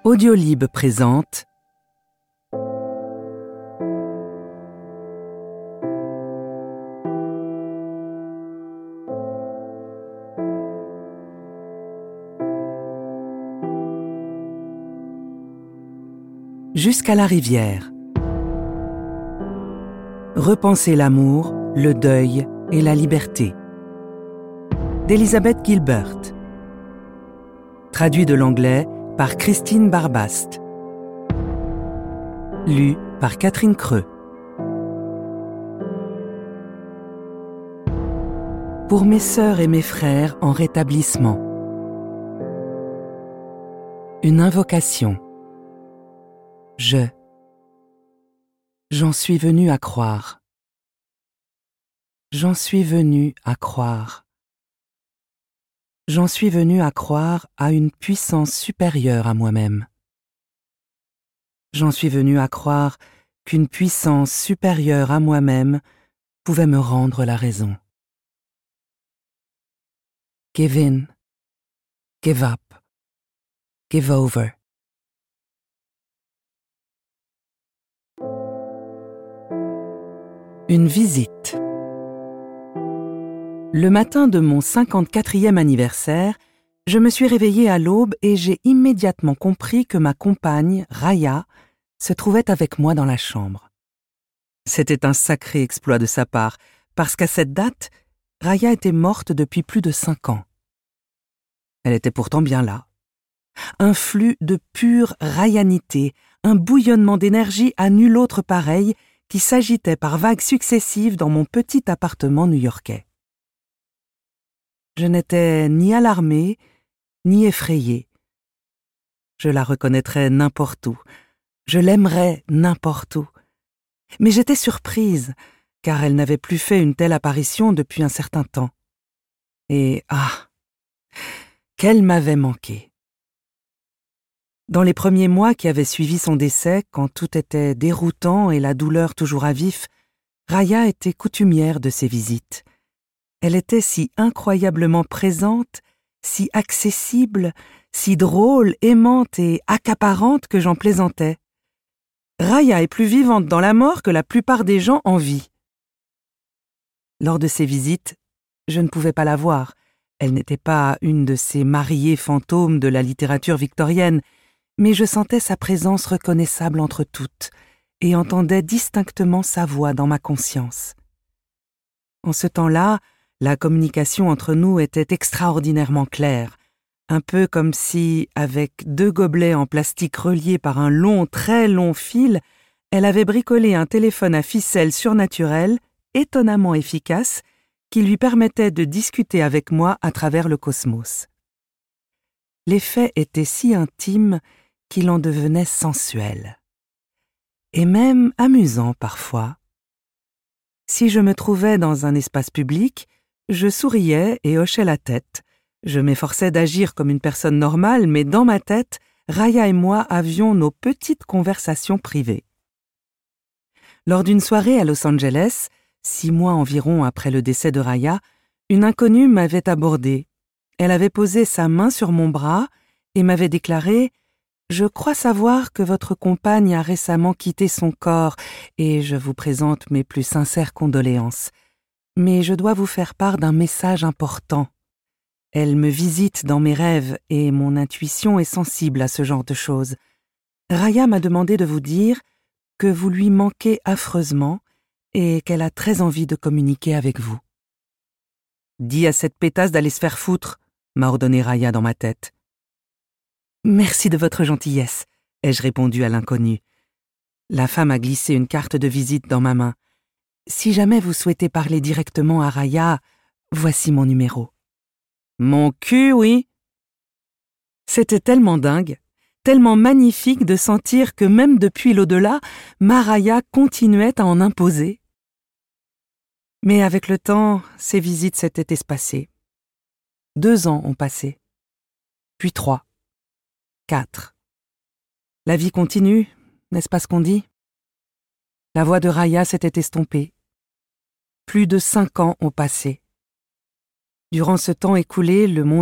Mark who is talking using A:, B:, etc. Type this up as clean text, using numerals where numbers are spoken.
A: Audiolib présente Jusqu'à la rivière. Repenser l'amour, le deuil et la liberté. D'Elizabeth Gilbert. Traduit de l'anglais par Christine Barbast. Lu par Catherine Creux. Pour mes sœurs et mes frères en rétablissement. Une invocation. J'en suis venu à croire. J'en suis venu à croire. J'en suis venu à croire à une puissance supérieure à moi-même. J'en suis venu à croire qu'une puissance supérieure à moi-même pouvait me rendre la raison. Give in, give up, give over. Une visite. Le matin de mon 54e anniversaire, je me suis réveillée à l'aube et j'ai immédiatement compris que ma compagne, Raya, se trouvait avec moi dans la chambre. C'était un sacré exploit de sa part, parce qu'à cette date, Raya était morte depuis plus de 5 ans. Elle était pourtant bien là. Un flux de pure rayanité, un bouillonnement d'énergie à nul autre pareil qui s'agitait par vagues successives dans mon petit appartement new-yorkais. Je n'étais ni alarmée, ni effrayée. Je la reconnaîtrais n'importe où, je l'aimerais n'importe où. Mais j'étais surprise, car elle n'avait plus fait une telle apparition depuis un certain temps. Et qu'elle m'avait manqué. Dans les premiers mois qui avaient suivi son décès, quand tout était déroutant et la douleur toujours à vif, Raya était coutumière de ses visites. Elle était si incroyablement présente, si accessible, si drôle, aimante et accaparante que j'en plaisantais. Raya est plus vivante dans la mort que la plupart des gens en vie. Lors de ces visites, je ne pouvais pas la voir. Elle n'était pas une de ces mariées fantômes de la littérature victorienne, mais je sentais sa présence reconnaissable entre toutes et entendais distinctement sa voix dans ma conscience. En ce temps-là, la communication entre nous était extraordinairement claire, un peu comme si, avec 2 gobelets en plastique reliés par un long, très long fil, elle avait bricolé un téléphone à ficelle surnaturel, étonnamment efficace, qui lui permettait de discuter avec moi à travers le cosmos. L'effet était si intime qu'il en devenait sensuel. Et même amusant parfois. Si je me trouvais dans un espace public, je souriais et hochais la tête. Je m'efforçais d'agir comme une personne normale, mais dans ma tête, Raya et moi avions nos petites conversations privées. Lors d'une soirée à Los Angeles, 6 mois environ après le décès de Raya, une inconnue m'avait abordée. Elle avait posé sa main sur mon bras et m'avait déclaré « Je crois savoir que votre compagne a récemment quitté son corps et je vous présente mes plus sincères condoléances. Mais je dois vous faire part d'un message important. Elle me visite dans mes rêves et mon intuition est sensible à ce genre de choses. Raya m'a demandé de vous dire que vous lui manquez affreusement et qu'elle a très envie de communiquer avec vous. » « Dis à cette pétasse d'aller se faire foutre », m'a ordonné Raya dans ma tête. « Merci de votre gentillesse », ai-je répondu à l'inconnue. La femme a glissé une carte de visite dans ma main. « Si jamais vous souhaitez parler directement à Raya, voici mon numéro. » « Mon cul, oui !» C'était tellement dingue, tellement magnifique de sentir que même depuis l'au-delà, ma Raya continuait à en imposer. Mais avec le temps, ces visites s'étaient espacées. 2 ans ont passé, puis 3, 4. La vie continue, n'est-ce pas ce qu'on dit? La voix de Raya s'était estompée. Plus de 5 ans ont passé. Durant ce temps écoulé, le monde